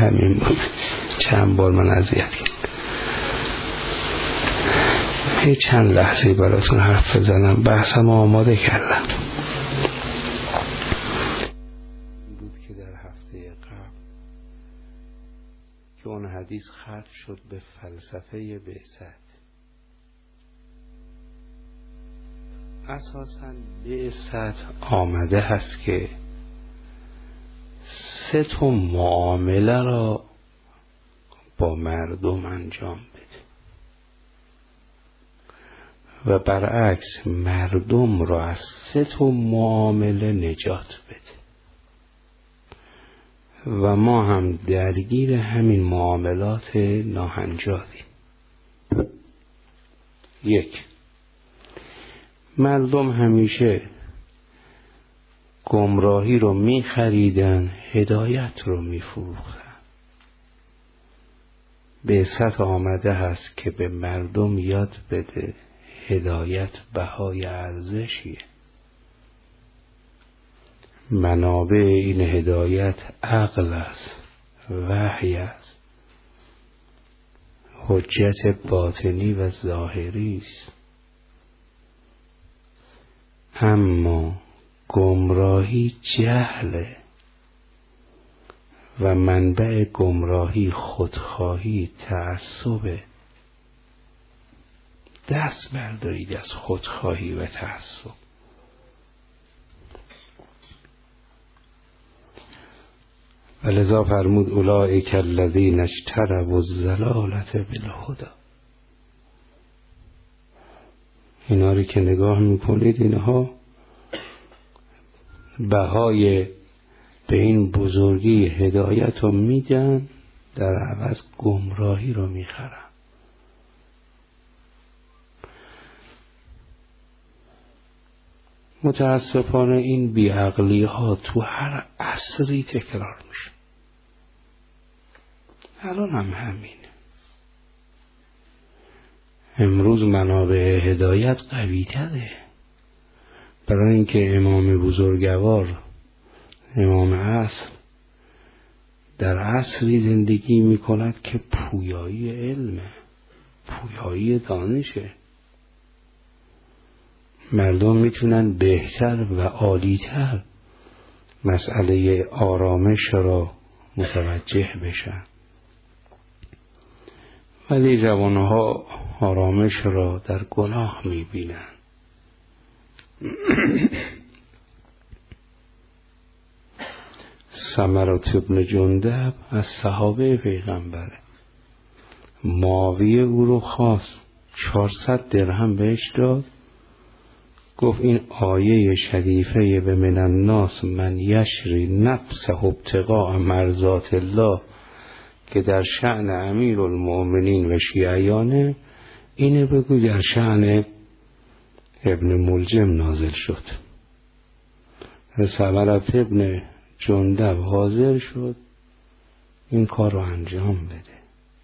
همین بود. چند بار من اذیت کردم. چند لحظه براتون حرف بزنم، بحثم آماده کردم. بود که در هفته قبل که اون حدیث ختم شد به فلسفه بعثت. اساساً بعثت آمده هست که 3 معامله را با مردم انجام بده و برعکس مردم را از 3 معامله نجات بده و ما هم درگیر همین معاملات ناهنجاریم. 1. مردم همیشه گمراهی رو می خریدن، هدایت رو می فروختن. بعثت آمده هست که به مردم یاد بده هدایت بهای ارزشیه. منابع این هدایت عقل است، وحی است، حجت باطنی و ظاهری است. اما گمراهی جهله و منبع گمراهی خودخواهی، تعصبه. دست بردارید از خودخواهی و تعصب. ولذا فرمود اولئک الذین اشتروا الضلالة بالهدی. اینا رو که نگاه میکنید، اینها بهای به این بزرگی هدایت رو میدن، در عوض گمراهی رو میخرن. متاسفانه این بیعقلی ها تو هر عصری تکرار میشه. الان هم همین. امروز منابع هدایت قوی تره، برای اینکه امام بزرگوار، امام عصر، در عصری زندگی میکند که پویایی علمه، پویایی دانشه. مردم میتونن بهتر و عالیتر مسئله آرامش را متوجه بشن، ولی جوانها آرامش را در گناه میبینن. سمرة ابن جندب از صحابه پیغمبره. معاویه او رو خواست، 400 درهم بهش داد، گفت این آیه شریفه به من الناس من یشری نفسه ابتغاء مرضات الله که در شأن امیر المؤمنین و شیعیانه، اینه بگو در شأن ابن ملجم نازل شد. سمرة ابن جندب حاضر شد این کار رو انجام بده.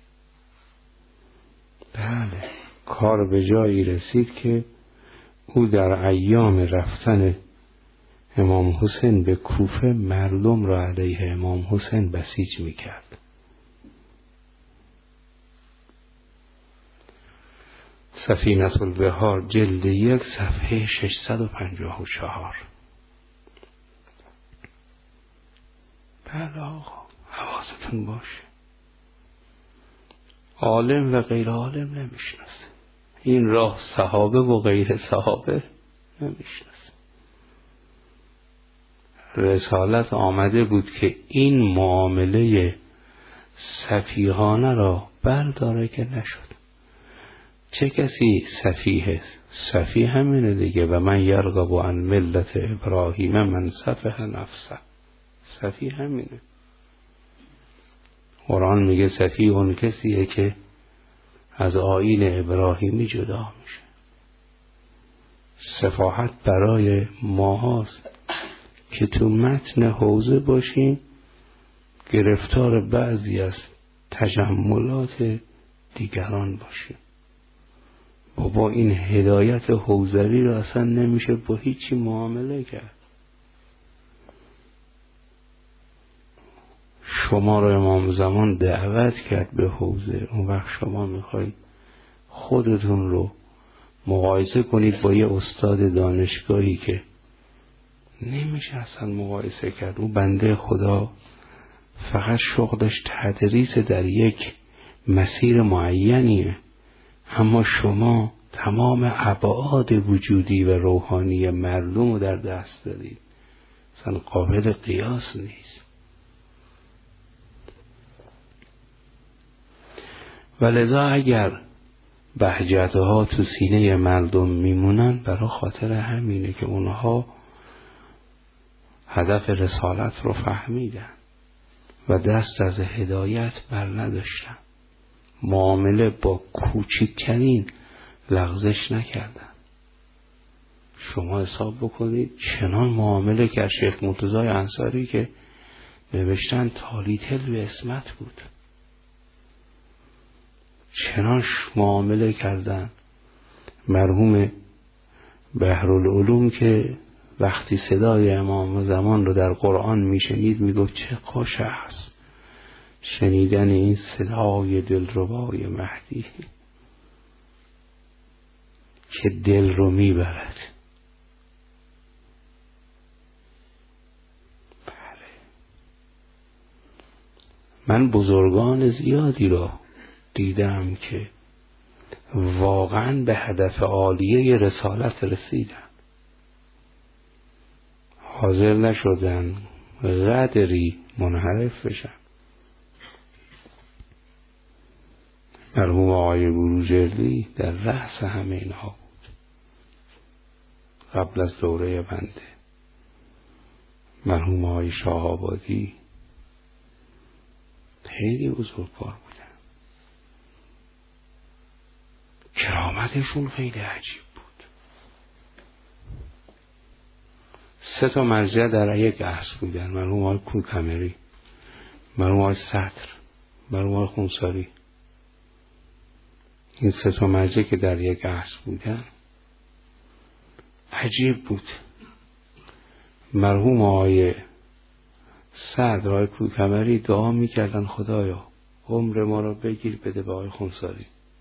بله، کار به جایی رسید که او در ایام رفتن امام حسین به کوفه مردم را علیه امام حسین بسیج میکرد. سفینة البحار جلد 1 صفحه 654. بله آقا، حواستون باشه. عالم و غیر عالم نمیشناسه این راه، صحابه و غیر صحابه نمیشناسه. رسالت آمده بود که این معامله سفیهانه را برداره که نشد. چه کسی سفیه؟ سفیه همینه دیگه. و من یرغب عن ملت ابراهیم من سفه نفسه. سفیه همینه. قرآن میگه سفیه اون کسیه که از آیین ابراهیمی جدا میشه. سفاحت برای ما هاست که تو متن حوزه باشیم، گرفتار بعضی از تجملات دیگران باشیم. بابا این هدایت حوزوی رو اصلا نمیشه با هیچی معامله کرد. شما رو امام زمان دعوت کرد به حوزه، اون وقت شما میخواید خودتون رو مقایسه کنید با یه استاد دانشگاهی که نمیشه اصلا مقایسه کرد. اون بنده خدا فقط شغلش تدریس در یک مسیر معینیه، اما شما تمام ابعاد وجودی و روحانی مردم رو در دست دارید، اصلا قابل قیاس نیست. و لذا اگر بهجتها تو سینه مردم میمونن، برای خاطر همینه که اونها هدف رسالت رو فهمیدن و دست از هدایت بر نداشتن، معامله با کوچکترین لغزش نکردن. شما حساب بکنید چنان معامله کرد شیخ مرتضی انصاری که نوشتن تالیتل به اسمت بود، چنان معامله کردن مرحوم بحرالعلوم که وقتی صدای امام زمان رو در قرآن میشنید میگفت چه خوش است شنیدن این صدای دلربای مهدی که دل رو میبرد. بله، من بزرگان زیادی رو دیدم که واقعا به هدف عالیه رسالت رسیدن، حاضر نشدن قدری منحرف بشن. مرحوم آقای بروجردی در رأس همه اینها بود قبل از دوره بنده. مرحوم آقای شاه آبادی خیلی بزرگوار بودن، کرامتشون خیلی عجیب بود. 3 مرجع در یک عصر بودن، مرحوم آقای کوکمری، مرحوم آقای صدر، مرحوم آقای خونساری. این 3 مرجع که در یک عصر بودن عجیب بود. مرحوم آقای صدر، آقای کوکمری دعا میکردن خدایا عمر ما رو بگیر بده به آقای خونساری،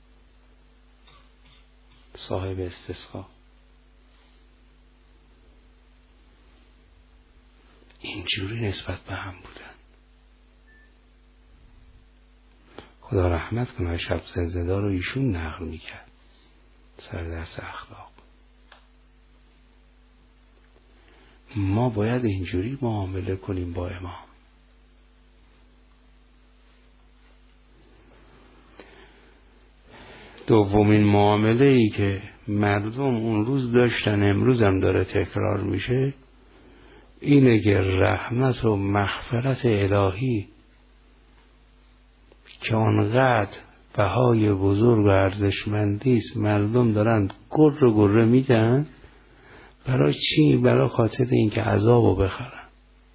صاحب استسقا. اینجوری نسبت به هم بودن. خدا رحمت کنه شب زلزله رو ایشون نقل میکرد سر درس اخلاق. ما باید اینجوری معامله کنیم با امام. دومین معامله ای که مردم اون روز داشتن امروز هم داره تکرار میشه اینه که رحمت و مغفرت الهی که آنقدر بهای بزرگ و ارزشمندی است مردم دارن گره میدن. برای چی؟ برای خاطر اینکه عذابو بخرن،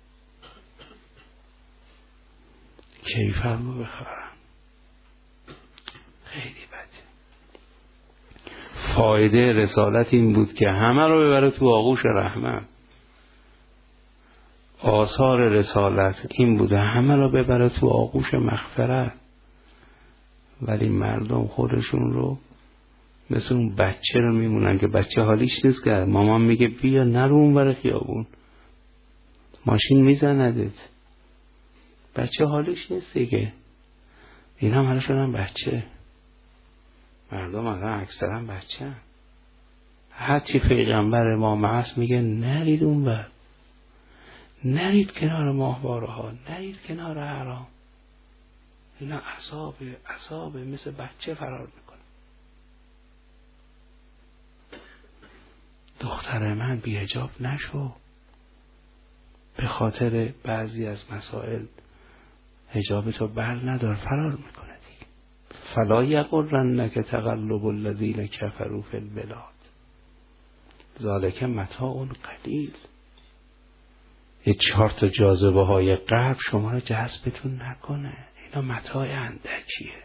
کیفرمو بخرن. خیلی بده. فایده رسالت این بود که همه رو ببره تو آغوش رحمت. آثار رسالت این بوده همه رو ببره تو آغوش مغفرت. ولی مردم خودشون رو مثل اون بچه رو میمونن که بچه حالیش نیست که مامان میگه بیا نرو اون ور خیابون، ماشین میزندت، بچه حالیش نیست دیگه. این هم حالا شدن بچه. مردم الان اکثرا بچه هم. هرچی پیغمبر ما معص میگه نرید اون ور، نرید کنار ماهواره ها، نرید کنار حرام. اینا عذاب مثل بچه فرار میکنه. دختر من بی حجاب نشو، به خاطر بعضی از مسائل حجابتو بر ندار، فرار میکنه دیگه. فلا یغرنک تقلب الذین کفروا فی البلاد ذالک متاع قلیل. یه 4 جاذبه های غرب شما رو جذبتون نکنه، اینا متاع اندکیه.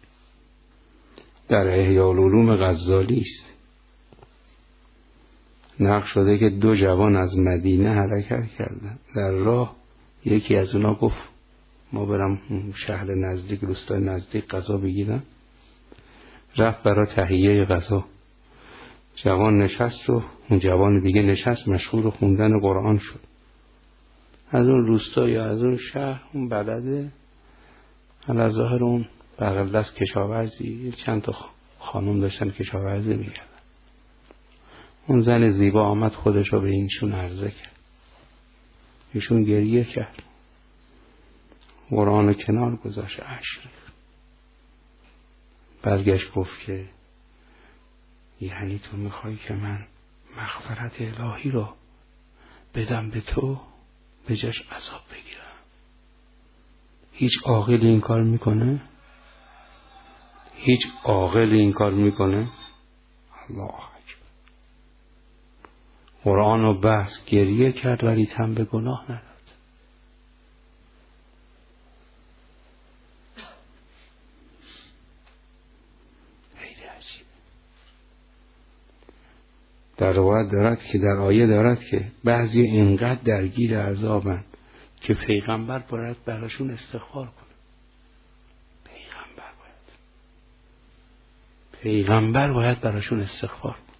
در احیاء العلوم غزالی است نقل شده که 2 جوان از مدینه حرکت کردن. در راه یکی از اونا گفت ما برم شهر نزدیک، روستای نزدیک غذا بگیرم. رفت برای تهیه غذا. جوان نشست و اون جوان دیگه نشست مشغول خوندن قرآن شد. از اون روستا یا از اون شهر اون بلده علی ظاهر اون بغل دست کشاورزی، چند تا خانم داشتن کشاورزی میکردن. اون زن زیبا آمد خودشو به اینشون عرضه کرد. ایشون گریه کرد، قرآن کنار گذاشت، اشک ریخت. برگشت گفت که یعنی تو میخوای که من مغفرت الهی رو بدم به تو به جاش عذاب بگیرم؟ هیچ عاقل این کار میکنه؟ هیچ عاقل این کار میکنه؟ الله اکبر. قرآن رو بس گریه کرد ولی تن به گناه نداد. خیلی عجیب. در روایت دارد که در آیه دارد که بعضی اینقدر درگیر عذابن که پیغمبر باید براشون استغفار کنه. پیغمبر باید براشون استغفار کنه.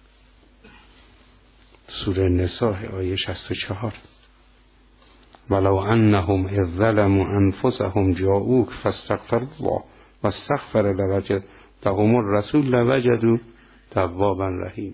سوره نساء آیه 64. ولو انهم اذ ظلموا انفسهم جاءوك فاستغفروا الله واستغفر لهم الرسول لوجدوا توابا رحیما.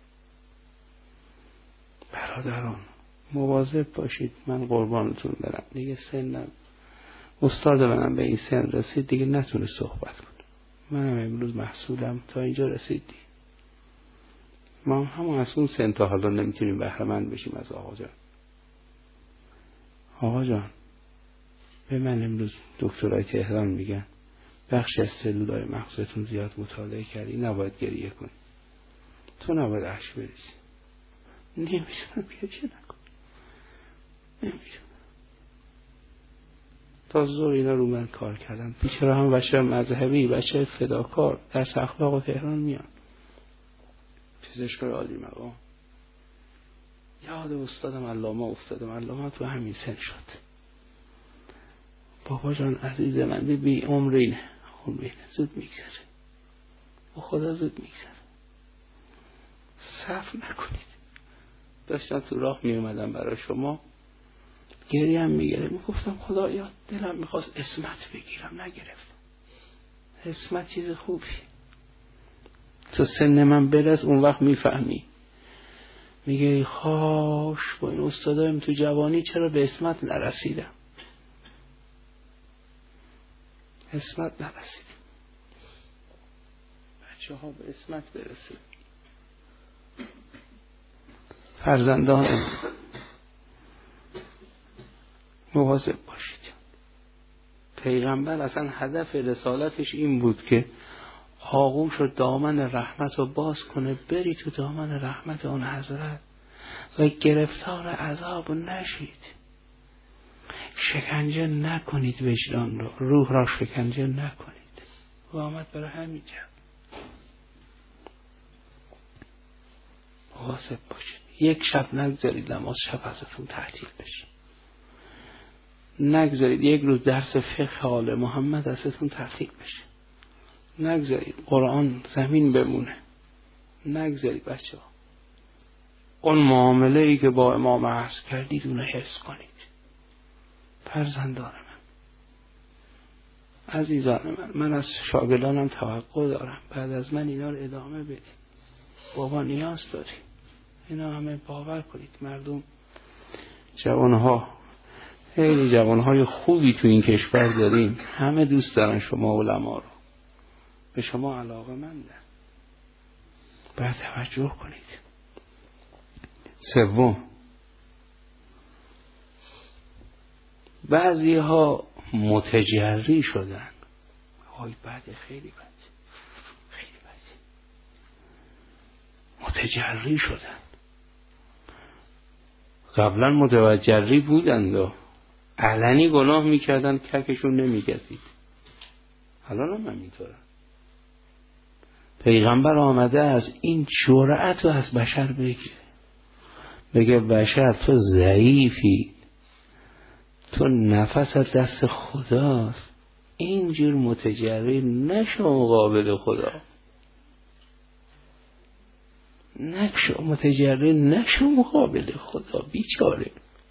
برادران مواظب باشید. من قربانتون برم، دیگه سنم استاد منم به این سن رسید دیگه نتونه صحبت کنه. منم امروز محصولم تا اینجا رسیدی. ما همون از اون سن تا حالا نمیتونیم بهره مند بشیم از آقا جان. آقا جان به من امروز دکترای تهران میگن بخش از سلولای مغزتون زیاد مطالعه کردی، نباید گریه کنی، تو نباید اشک بریزی. نمیتونم گریه نکن، نمیتونم. تا زور اینا رو من کار کردن. بیچاره هم بچه مذهبی، بچه فداکار درس اخلاق و تهران میان، پزشکای عالی مقام. یاد استادم علامه افتادم. علامه تو همین سن شد. بابا جان عزیز من بی عمرینه، زود میگذره، و خدا زود میگذره. صف نکنید. داشتم تو راه میومدم برای شما، گریه هم میگره، میگفتم خدایا دلم میخواست اسمت بگیرم، نگرفتم. اسمت چیز خوبی، تو سن من برس اون وقت میفهمی. میگه ای خاش با این استادایم تو جوانی چرا به اسمت نرسیدم. اسمت نرسیدیم. بچه ها به اسمت برسید. فرزندان مواظب باشید. پیغمبر اصلا هدف رسالتش این بود که آغوش و دامن رحمت رو باز کنه، بری تو دامن رحمت اون حضرت و گرفتار عذاب نشید. شکنجه نکنید وجدان رو، روح را شکنجه نکنید. و آمد برای همین جمع. مواظب باشید. یک شب نگذارید نماز شب ازتون تعطیل بشه. نگذارید یک روز درس فقه آل محمد ازتون تعطیل بشه. نگذارید قرآن زمین بمونه. نگذارید بچه ها اون معامله ای که با امام عصر کردید اون حفظ کنید. فرزندان من، عزیزان من از شاگردانم توقع دارم بعد از من اینا رو ادامه بدید. بابا نیاز داری. اینا همه باور کنید. مردم جوانها، خیلی جوانهای خوبی تو این کشور داریم، همه دوست دارن شما علما رو، به شما علاقه مندن. باید توجه کنید. سوم، بعضی ها متجری شدن. آی بده، خیلی بد، خیلی بد. متجری شدن. قبلا متوجری بودند و علنی گناه میکردن، ککشون نمیگزید. الان هم همینطوره. پیغمبر آمده از این جرأت رو از بشر بگیره. بگه بشر تو ضعیفی، تو نفست دست خداست، اینجور متجری نشو مقابل خدا، متجری نشو مقابل خدا، بیچاره.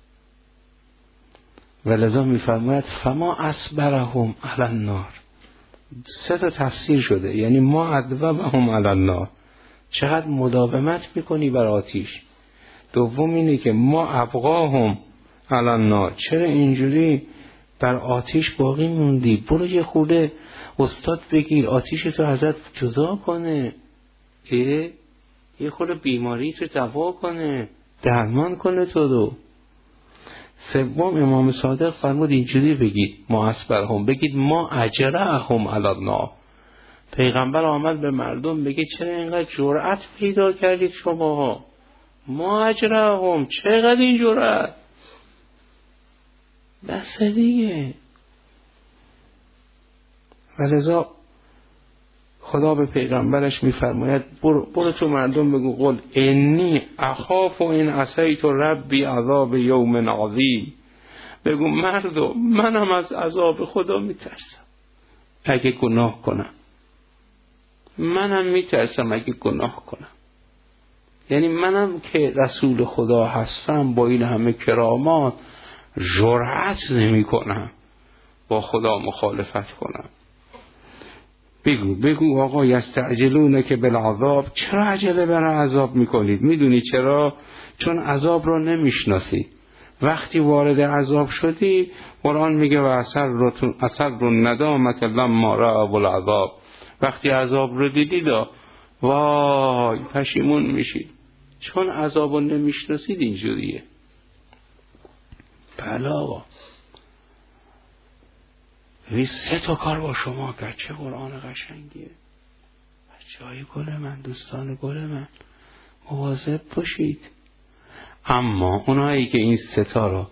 ولذا میفرماید فما اصبرهم علی النار. 3 تفسیر شده، یعنی ما ادوبهم علی النار، چقدر مداومت میکنی بر آتیش. دوم اینه که ما ابقاهم علی النار، چرا اینجوری بر آتیش باقی موندی؟ برو یه خورده استاد بگیر آتیش تو ازت جدا کنه، یه خورده بیماری تو دوا کنه، درمان کنه تو رو. سوم امام صادق فرمود اینجوری بگید ما اصبرهم، بگید ما اجرهم علی النار. پیغمبر آمد به مردم بگه چرا اینقدر جرأت پیدا کردید شما؟ ما اجرهم، چقدر این جرأت؟ بس دیگه. ولذا خدا به پیغمبرش میفرماید برو تو مردم بگو قل انی اخاف و این عصیت ربی عذاب یوم عظیم. بگو مردم منم از عذاب خدا میترسم اگه گناه کنم، منم میترسم اگه گناه کنم. یعنی منم که رسول خدا هستم با این همه کرامات جرأت نمی کنم با خدا مخالفت کنم. بگو آقا یستعجلون که بالعذاب، چرا عجله برای عذاب میکنید؟ میدونی چرا؟ چون عذاب رو نمیشناسی. وقتی وارد عذاب شدی قرآن میگه و اثر رو ندامت لما رأوا العذاب، وقتی عذاب رو دیدید وای پشیمون میشید، چون عذاب رو نمیشناسید. اینجوریه. بله آقا، ببین 3 کار با شما کرد. چه قرآن قشنگیه. بچه‌های گل من، دوستان گل من، مواظب باشید. اما اونایی که این 3 رو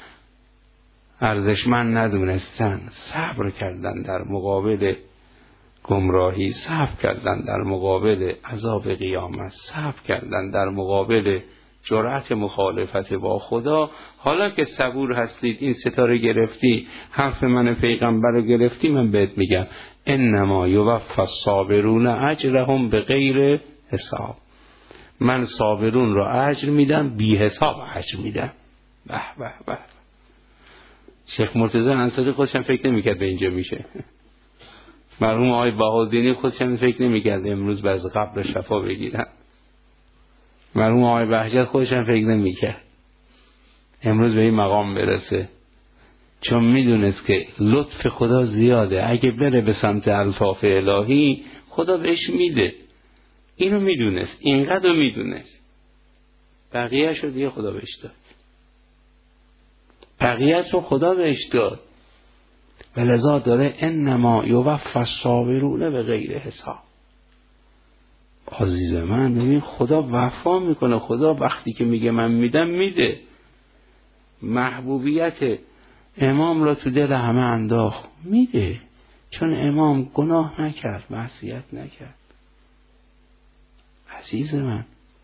ارزشمند ندونستن، صبر کردن در مقابل گمراهی، صبر کردن در مقابل عذاب قیامت، صبر کردن در مقابل جرأت مخالفت با خدا. حالا که صبور هستید، این 3 رو گرفتی، حرف من پیغمبر رو گرفتی، من بهت میگم انما یوفی الصابرون اجرهم بغیر حساب. من صابرون رو اجر میدم، بی حساب اجر میدم. به به به. شیخ مرتضی انصاری خودشم فکر نمیکرد به اینجا میشه. مرحوم آقای بهادینی خودشم فکر نمیکرد امروز باز قبر شفا بگیرن. مرحوم آقای بهجت خودشم فکر نمیکرد امروز به این مقام برسه، چون میدونست که لطف خدا زیاده. اگه بره به سمت الطاف الهی خدا بهش میده. اینو میدونست، اینقدر میدونست. بقیه شو دیگه خدا بهش داد، بقیه رو خدا بهش داد. ولذا داره انما یوفی الصابرون بغیر حساب. عزیز من ببین خدا وفا میکنه. خدا وقتی که میگه من میدم میده. محبوبیت امام را تو دل همه انداخت، میده. چون امام گناه نکرد، معصیت نکرد. عزیز من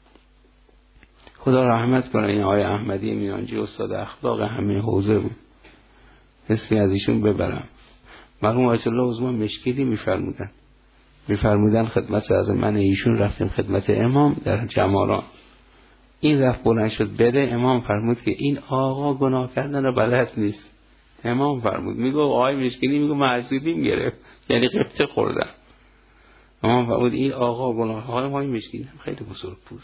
خدا رحمت کنه این آقای احمدی میانجی، استاد اخلاق همه حوزه بود، اسمی از ایشون ببرم. مرحوم آیت الله عظما مشکلی میفرمودن خدمت از من ایشون رفتیم خدمت امام در جماران. این رفت بلند شد بره، امام فرمود که این آقا گناه کردن رو بلد نیست. امام فرمود، میگو آقای مشکلی میگو معصیدیم گرفت، یعنی قبطه خوردن. امام فرمود این آقا گناه، آقای مشکلی خیلی بزرگ بود،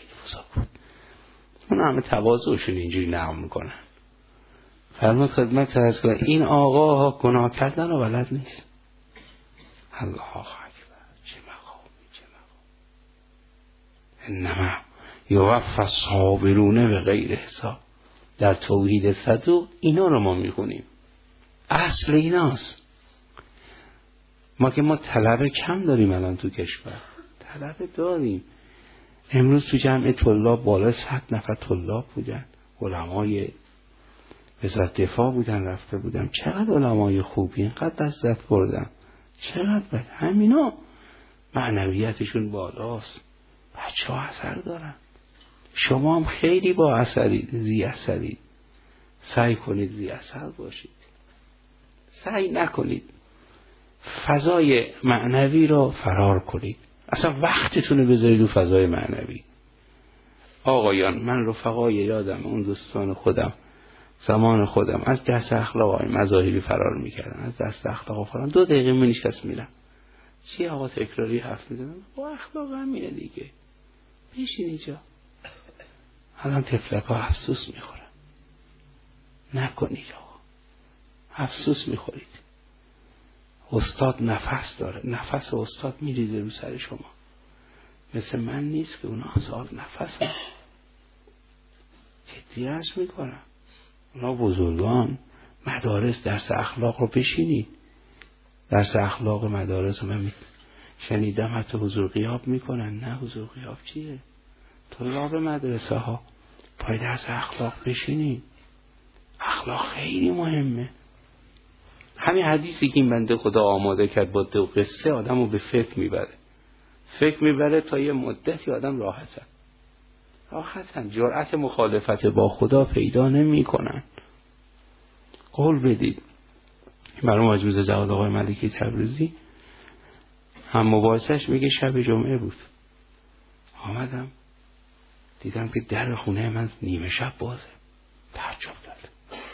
اون همه تواضعشون اینجوری نقل میکنن. فرمود خدمت عرض کنم این آقا گناه کردن رو بلد نیست. الله اکبر، چه مقام. انما یوفی الصابرون بغیر حساب. در توحید صدوق اینا رو ما میخونیم، اصل ایناست. ما طلبه کم داریم الان تو کشور، طلبه داریم. امروز تو جمع طلاب بالا 100 نفر طلاب بودن، علمای وزارت دفاع بودن، رفته بودم. چقدر علمای خوبی، اینقدر لذت بردم، چقدر بد. همینا معنویتشون بالاست، بچه ها اثر دارن. شما هم خیلی با اثرید، ذی اثرید. سعی کنید ذی اثر باشید. سعی نکنید فضای معنوی رو فرار کنید. اصلا وقتتون رو بذارید تو فضای معنوی. آقایان، من رفقای یادم، اون دوستان خودم زمان خودم از دست اخلاق های مذاهبی فرار میکردن، از دست اخلاق فرار 2 دقیقه مینشست میرم. چی آقا تکراری حرف میزنم؟ با اخلاق همینه دیگه، بشین اینجا. الان تفلک ها افسوس میخورن. نکنید آقا، افسوس میخورید. استاد نفس داره، نفس استاد میریزه رو سر شما. مثل من نیست که اونا صاحب نفس هم. جدی عرض میکنم، اونا بزرگان مدارس درس اخلاق رو بشینید. درس اخلاق مدارس من شنیدم حتی حضور غیاب میکنن. نه حضور غیاب چیه؟ طلاب مدرسه ها پای درس اخلاق بشینید. اخلاق خیلی مهمه. همین حدیثی که این بنده خدا آماده کرد با 2 قصه آدم رو به فکر میبره. فکر میبره تا یه مدتی آدم راحتن. جرأت مخالفت با خدا پیدا نمی کنن. قول بدید. مرحوم حاج میرزا جواد آقای ملکی تبریزی هم مباحثش میگه شب جمعه بود. آمدم دیدم که در خونه من نیمه شب بازه. تعجب کرد.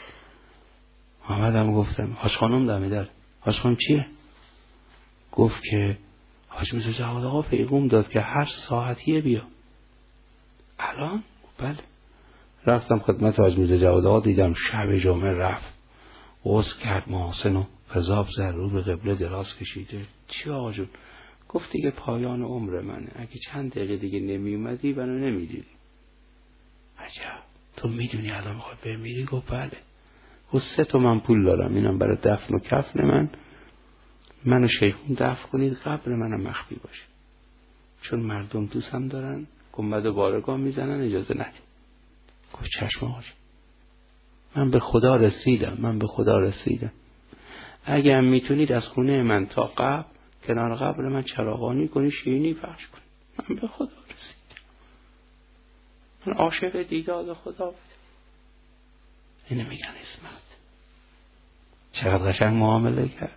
آمدم گفتم حاج خانم دمه در. حاج خانم چیه؟ گفت که حاج میرزا جواد آقا پیغام داد که هر ساعتیه بیا. الان؟ بله. رفتم خدمت حاج میرزا جواد آقا، دیدم شب جمعه رفت، غسل کرد، محسن و قذاب زد، رو به قبله دراز کشیده. چی آقا جون؟ گفت دیگه پایان عمر منه، اگه چند دقیقه دیگه نمی اومدی منو نمیدیدی. عجب، تو میدونی الان میخوای بمیری؟ گفت بله. گفت 3 تومن پول دارم، اینم برای دفن و کفن منو شیخون دفن کنید، قبر منم مخفی باشه، چون مردم دوستم دارن، گنبد و بارگاه میزنن، اجازه ندید. گفت چشم آقا، من به خدا رسیدم. اگه هم میتونید از خونه من تا قبر، کنار قبر من چراغانی کنی، شیرینی پخش کنی. من به خدا رسیدم. من عاشق دیدار خدا بودم. اینو میگن اسمت. چقدر قشنگ معامله کرد.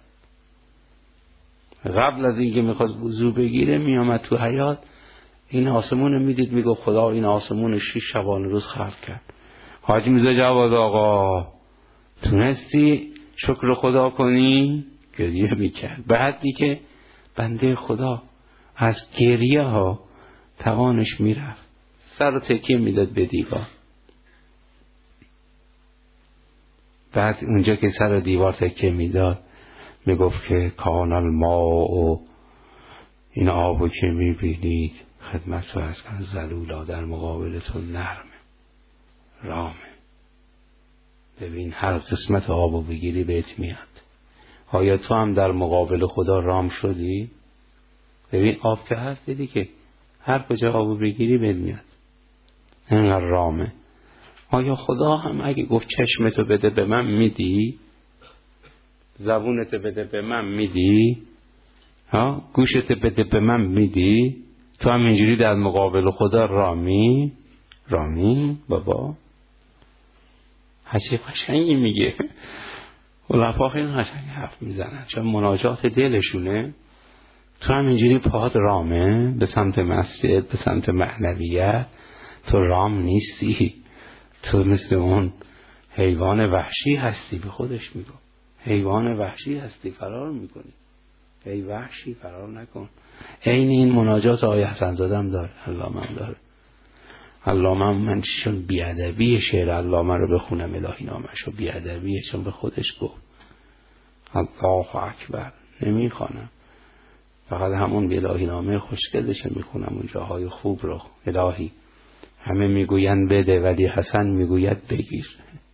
قبل از اینکه میخواست وضو بگیره میامد تو حیاط، این آسمون میدید، میگو خدا این آسمون 6 شبانه روز خلق کرد. حاج میرزا جواد آقا تونستی شکر خدا کنی؟ گریه میکرد. بعدی که بنده خدا از گریه ها توانش میرفت، سر رو تکیه میداد به دیوار. بعد اونجا که سر دیوار تکیه میداد میگفت که کان الماء، این آبو که میبینید خدمت رو از کن زلولا، در مقابل تو نرمه، رامه. ببین هر قسمت آبو بگیری بهت میاد. آیا تو هم در مقابل خدا رام شدی؟ ببین آب که هست، دیدی که هر کجا آبو بگیری بهت میاد، اینقدر رامه. آیا خدا هم اگه گفت چشمتو بده به من میدی؟ زبونتو بده به من میدی؟ گوشتو بده به من میدی؟ تو هم اینجوری در مقابل خدا رامی بابا. حجیب قشنگی میگه. علفا خیلی قشنگ حرف میزنن، چون مناجات دلشونه. تو هم اینجوری پاهات رامه به سمت مسجد، به سمت معنویت. تو رام نیستی، تو مثل اون حیوان وحشی هستی. به خودش میگو حیوان وحشی هستی، فرار میکنی. ای وحشی فرار نکن. این مناجات آیه حسن زادم داره، علامه هم داره. علامه من چون بیادبی شعر علامه رو بخونم، الهی نامش رو بیادبیه، چون به خودش گفت الله اکبر نمیخوانم، فقط همون به الهی نامه خوشگلش میخونم، اون جاهای خوب رو. الهی همه میگوین بده ولی حسن میگوید بگیر.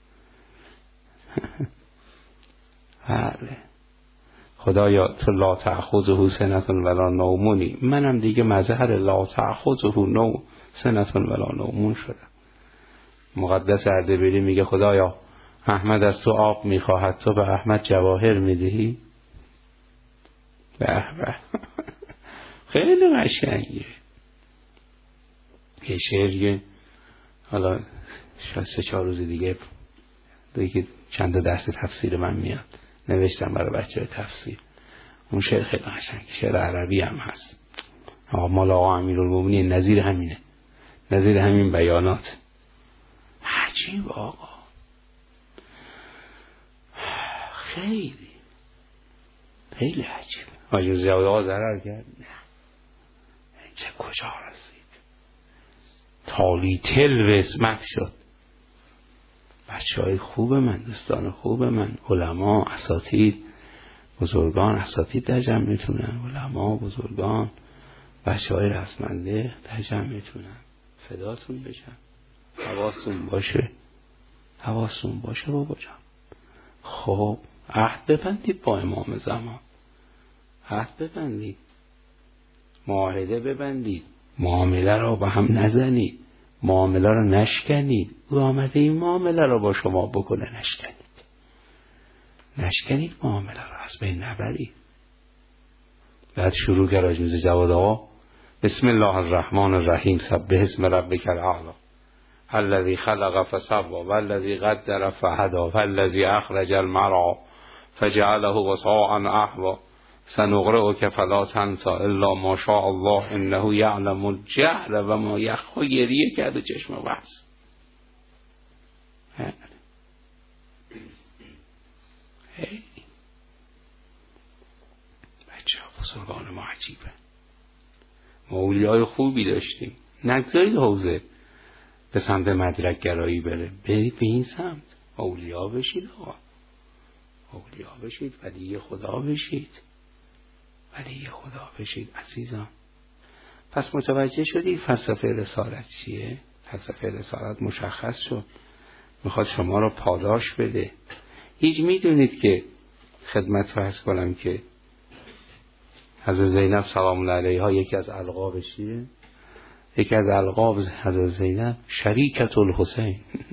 بله خدایا تو لا تأخذه سنة ولا نومونی، منم دیگه مظهر لا تأخذه سنة ولا نومون شدم. مقدس اردبیلی میگه خدایا احمد از تو آب میخواهد، تو به احمد جواهر میدهی. به به خیلی قشنگه. یه شعریه حالا شاید 3-4 روز دیگه چند تا درس تفسیر من میاد، نوشتم برای بچه های تفسیر. اون شعر خیلی قشنگ، شعر عربی هم هست. مال آقا امیرالمومنین نظیر همینه، نظیر همین بیانات. عجیب آقا، خیلی خیلی عجیب. حاجی زیاد آقا ضرر کرد؟ نه، چه کجا رسید؟ تالی تل و اسمت شد. بچه های خوب من، دوستان خوب من، علما، اساتید، بزرگان، اساتید در جمعتونن، علما، بزرگان، بچه های رسمنده در جمعتونن، فداتون بشن. حواستون باشه بابا جان. خب عهد ببندید با امام زمان، عهد ببندید، معاهده ببندید، معامله را با هم نزنید، معامله را نشکنید. او آمده این معامله را با شما بکنه، نشکنید معامله را، از بین نبرید. بعد شروع کرد حاج میرزا جواد آقا: بسم الله الرحمن الرحیم، سبح اسم ربک الاعلی الذی خلق فسوی والذی قدر فهدی والذی اخرج المرعی فجعله غثاء احوی سنقرئک فلا تنسی الا ما شاء الله انه یعلم الجهر و ما یخفی. گریه کرد و چشم بست. بچه ها بزرگان ما عجیبه. ما اولیای خوبی داشتیم. نگذارید حوزه به سمت مدرک گرایی بره، برید به این سمت. اولیا بشید آقا، اولیا بشید، ولی خدا بشید، ولی خدا بشید عزیزان. پس متوجه شدی فلسفه رسالت چیه؟ فلسفه رسالت مشخص شد، میخواد شما رو پاداش بده. هیچ میدونید که خدمت فرض کنم که حضرت زینب سلام الله علیها یکی از القابش چیه؟ یکی از القاب حضرت زینب شریکت الحسین.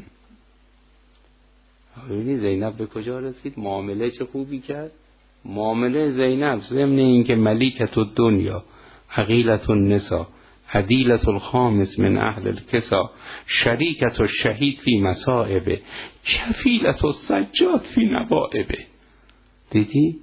ببینید زینب به کجا رسید، معامله چه خوبی کرد. معامله زینب ضمن این که ملیکت الدنیا، عقیلت النساء، عدیلت الخامس من اهل الکسا، شریکت الشهید فی مصائبه، کفیلت السجاد فی نوائبه. دیدی؟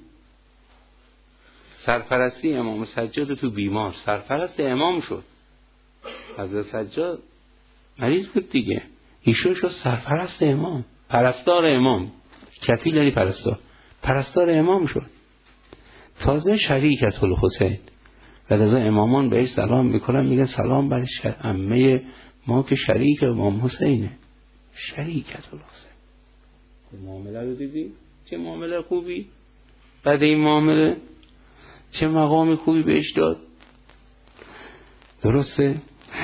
سرپرستی امام سجاد تو بیمار، سرپرست امام شد. حضرت سجاد مریض بود دیگه، ایشون شد سرپرست امام، پرستار امام. کفیل یعنی پرستار، پرستار امام شد. تازه شریکت الحسین، و لذا امامان بهش سلام میکنن، میگن سلام بر عمه ما که شریک امام حسینه. شریکت الحسین. معامله رو دیدی؟ چه معامله خوبی؟ بعد این معامله چه مقام خوبی بهش داد. درسته؟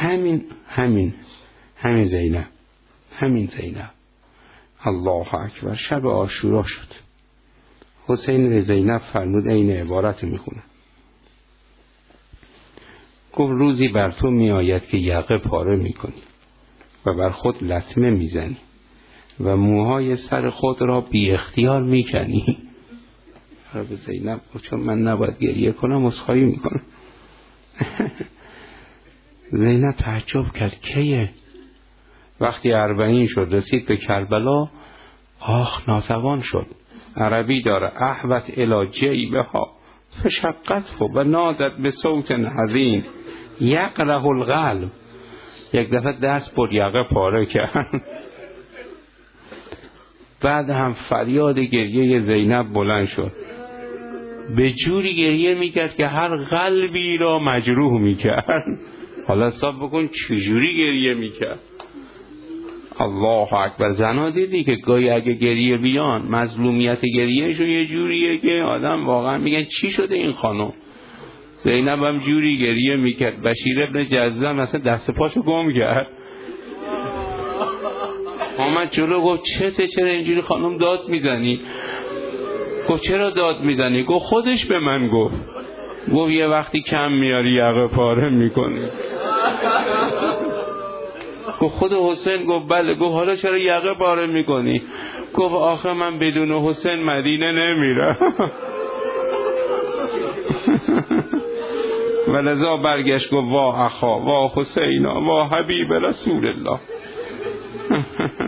همین زینب الله اکبر شب عاشورا شد. حسین به زینب فرمود این عبارت میخونه، گفت روزی بر تو می آید که یقه پاره میکنی و بر خود لطمه میزنی و موهای سر خود را بی اختیار میکنی. به زینب چون من نباید گریه کنم عذرخواهی میکنم. زینب تعجب کرد کیه؟ وقتی 40 شد رسید به کربلا، آخ ناتوان شد. عربی داره احوت الی جیبها فشقته و نادت به صوت حزین یقره القلب. یک دفعه دست برد یقه پاره کرد. بعد هم فریاد گریه زینب بلند شد، به جوری گریه میکرد که هر قلبی را مجروح میکرد. حالا حساب بکن چجوری گریه میکرد. الله اکبر. زنا دیدی که گاهی اگه گریه بیان مظلومیت گریهشون یه جوریه که آدم واقعا میگن چی شده این خانم. زینب هم جوری گریه میکرد. بشیر ابن جزم مثلا دست پاشو گم کرد، آمد جلو گفت چرا اینجوری خانم داد میزنی؟ گفت چرا داد میزنی؟ گفت خودش به من گفت یه وقتی کم میاری یقه پاره میکنی. گفت خود حسین؟ گفت بله. گفت حالا چرا یقه پاره میکنی؟ گفت آخه من بدون حسین مدینه نمیرم. ولذا برگشت گفت وا اخا وا حسینا وا حبیب رسول الله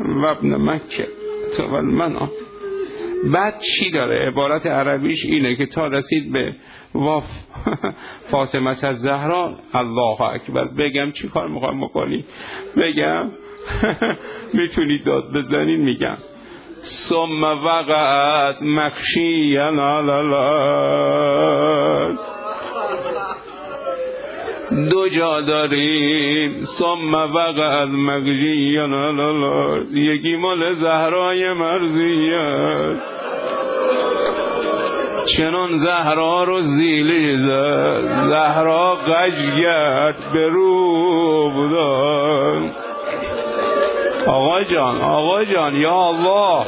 و ابن مکه و المنام. بعد چی داره؟ عبارت عربیش اینه که تا رسید به فاطمه الزهرا الله اکبر. بگم چی کار میخوایم بکنی؟ بگم میتونید داد بزنین؟ میگم ثم وقعت مخشیا علی الاس. دو جا داریم ثم وقعت مخشیا علی الاس. یکی مال زهرای مرضیه است، چنان زهرا رو زیلی زد، زهرا غش کرد به روب داد. آقا جان یا الله،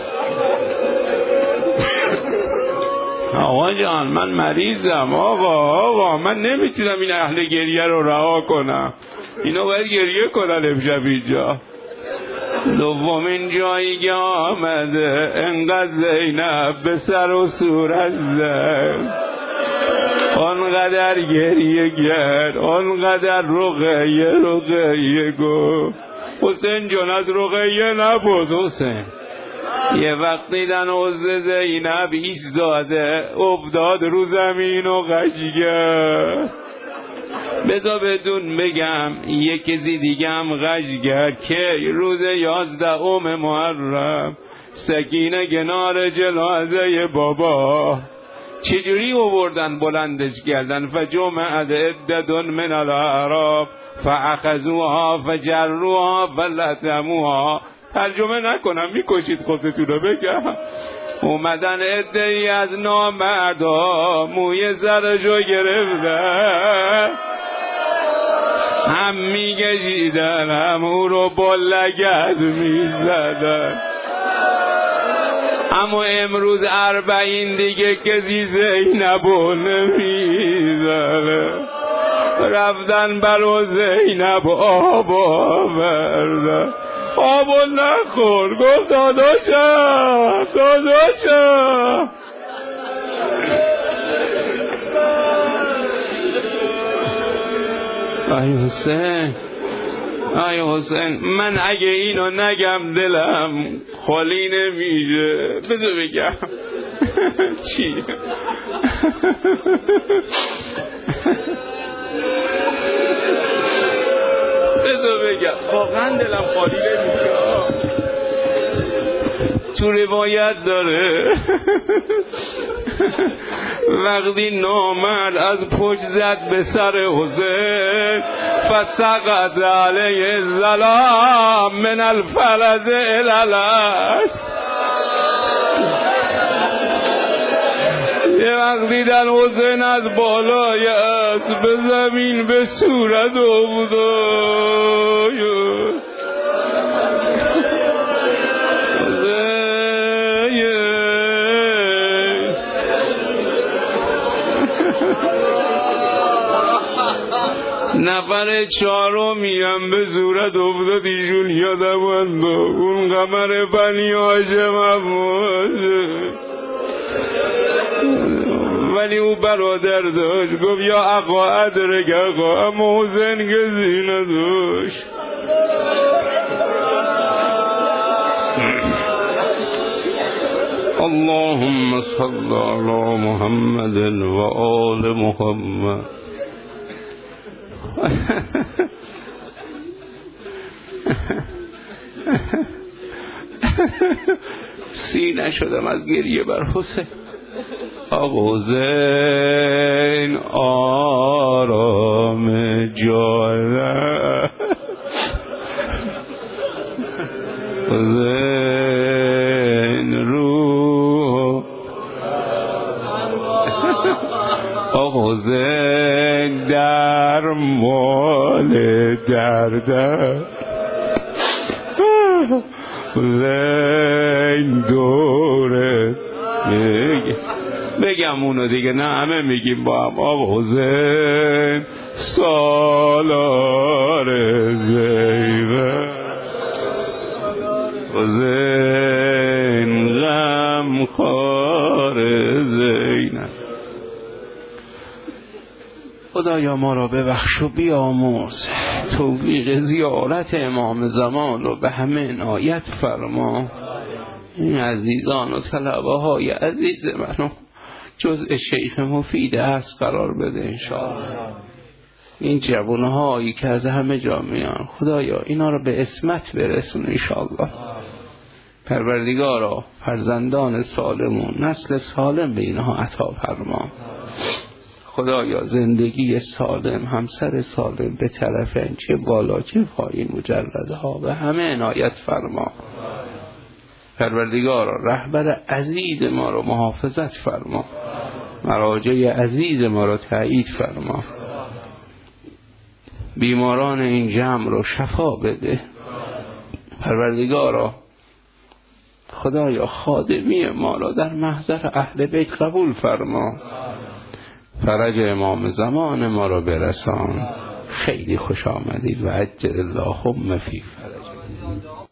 آقا جان من مریضم، آقا من نمیتونم این اهل گریه رو رها کنم، اینا باید گریه کنن امشب اینجا. دومین جایی که آمده انقدر زینب به سر و صورت زد، آنقدر گریه کرد، آنقدر رقیه گفت حسین جان از رقیه نبود حسین. یه وقت دیدن عزه زینب ایستاده افتاد رو زمین و غش. بذار بدون بگم یک کسی دیگه هم غش کرد که روز 11 محرم سکینه کنار جنازه بابا چجوری آوردن بلندش کردن؟ فجمعت عدة من الاعراب فاخذوها فجروها فلتموها. ترجمه نکنم میکشید خودتون رو. بگم اومدن عده‌ای از نامردا موی سرشو گرفتن، هم میگشیدن هم او رو با لگد میزدن. اما امروز 40 دیگه کسی زینبو نمیزنه. رفتن برو زینب آب آوردن، آبو نخور. گفت داداشم ای حسین من اگه اینو نگم دلم خالی نمیشه. بذار بگم چی؟ بذار بگم واقعا دلم خالی نمیشه. تو روایت داره وقتی نامرد از پشت زد به سر حسین فسقط علیه الظلام من الفرج الالست. یه وقت دیدن حسین از بالای اسب به زمین به صورت افتاد. نفر 4 هم به صورت افتاد. ایشون یادم اون قمر بنی هاشم عباس، ولی او برادر داشت. گفت یا آقا ادرک آقا، اما حسین کسی نداشت. اللهم صل علی محمد و آل محمد. سینه شدم از گریه بر حسین. آقا حسین آرام جانم، حسین روح، آقا حسین درمان دردم، حسین دوره. بگم اونو دیگه نه همه میگیم با هم. آقا حسین سالار زیبه، حسین غم خار زینب. خدایا ما را ببخش و بیامرز. توفیق زیارت امام زمان رو به همه عنایت فرما. این عزیزان و طلبه های عزیز منو جزء شیخ مفید هست قرار بده انشاءالله. این جوانهایی که از همه جا میان خدایا اینا رو به عصمت برسون انشاءالله. پروردگارا فرزندان سالم و نسل سالم به اینها عطا فرما. خدایا زندگی سالم، همسر سالم به طرفین، چه بالا چه پایین مجردها به همه عنایت فرما. پروردگارا رهبر عزیز ما رو محافظت فرما. مراجع عزیز ما رو تایید فرما. بیماران این جمع رو شفا بده. پروردگارا خدایا خادمی ما را در محضر اهل بیت قبول فرما. فرج امام زمان ما را برسان. خیلی خوش آمدید و عجل اللهم فی فرج.